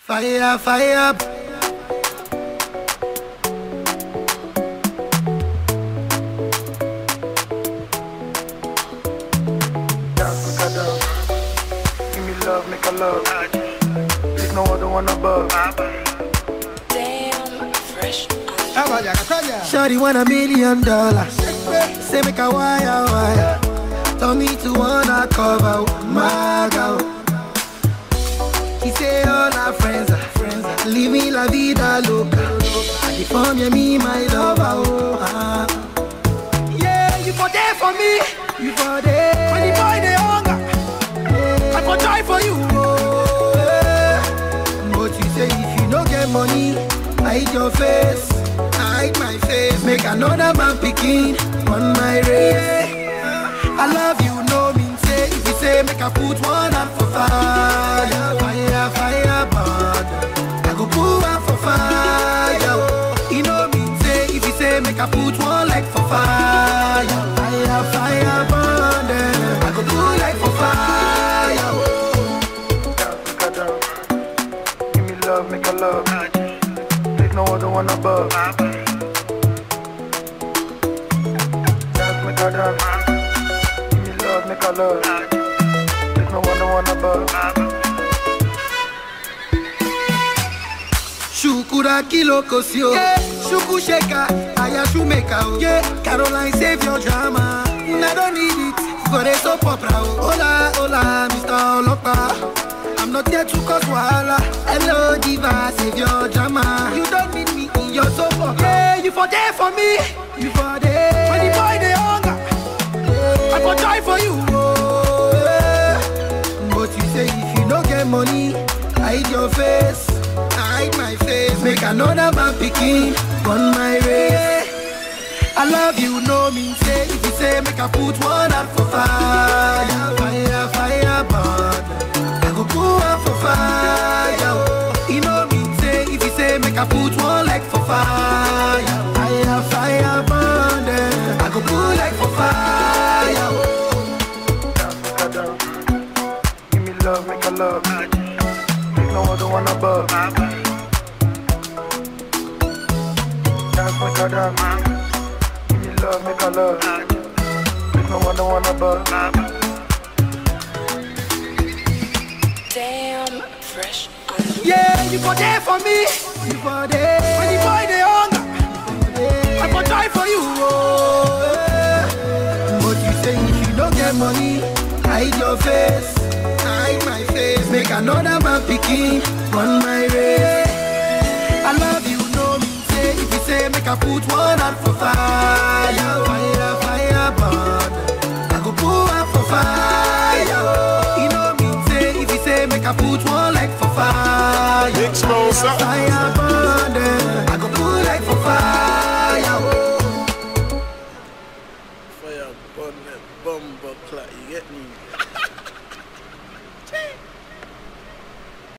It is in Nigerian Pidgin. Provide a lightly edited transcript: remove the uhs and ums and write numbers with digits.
Fire, fire. Give me love, make a love. There's no other one above. Damn, fresh. Shawty want $1 million. Say make a wire. Tell me to wanna cover my girl. He say all our friends are living la vida loca. I deform you, me my lover. Oh, yeah, you for there for me. You for there. When the boy they hunger, I for try for you. Oh, yeah. But you say if you don't get money, hide your face. Hide my face. Make another man picking on my race. I love you, no mean say. If you say make I put one up for fire, fire, but I go put one for fire. You know mean say. If you say make I put one like for fire, fire, but I go put like for fire. Give me love, make a love. There's no other one above. Dance, make a dance. Give me love, make a love. There's no other one above. Shukura kilo kosio, yeah. Shuku sheka, aya shumeka, oh. Yeah. Caroline save your drama. I don't need it for a soap opera. Oh. Hola, hola, Mr. Olopa. I'm not here to cause wahala. Hello, diva, save your drama. You don't need me in your soap opera. Yeah, you for there for me. You for there. When the boy they hunger, I for try for you. Oh, yeah. But you say if you don't get money, hide your face. Hide my face. Make another man picking on my race. I love you, no mean say. If you say make I put one up for fire, fire, but I go put one for fire. You know mean say. If you say make I put one like for fire, fire, but I go put like for fire. Dance, give me love, make a love. There's no other one above. Dance, make a dance. Give me love, make a love. There's no other one above. Damn, fresh. Yeah, you for there for me. You for there. When the boy they hunger, I for try for you. Oh, yeah. But you say if you don't get money, hide your face. Hide my face. Make another man picking on my race. I love you, no mean say. If you say make I put one out for fire, fire, but I go put one for fire. You know mean say. If you say make I put one like for fire, fire, but I go put like for fire. Fire, burn that bumper clock, you get me?